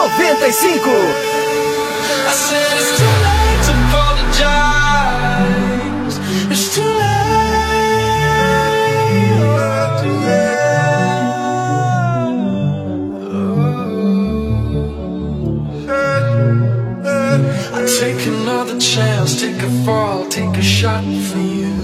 95. I said it's too late to apologize. It's too late. I take another chance, take a fall, take a shot for you.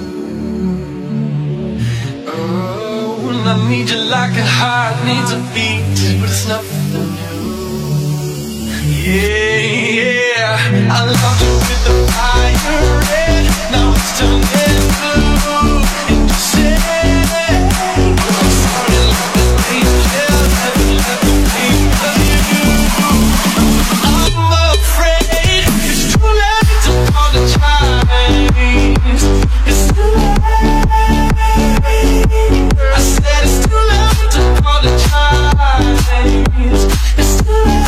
Oh, and I need you like a heart needs a beat, but it's nothing new. Yeah, yeah, I loved you with the fire red, now it's turning blue. And you say I'm sorry like an angel, never let me think of you. I'm afraid it's too late to apologize. It's too late. I said it's too late to apologize. It's too late.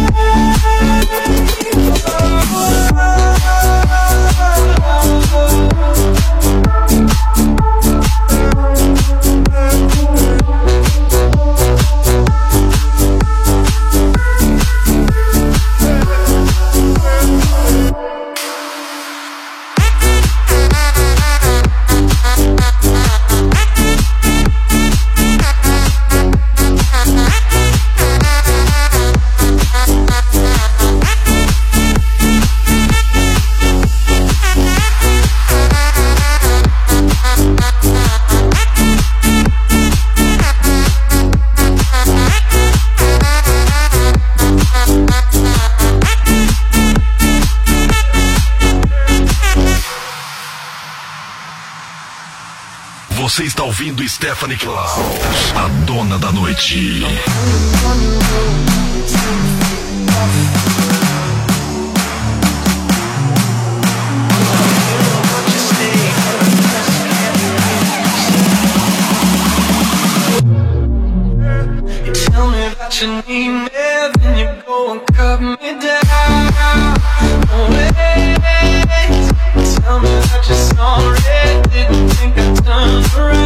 Você está ouvindo Stephanie Claus, a dona da noite. You tell me that you need me, then you go and cut me down. Oh, wait. Tell me that you're sorry, didn't think I'd turn around.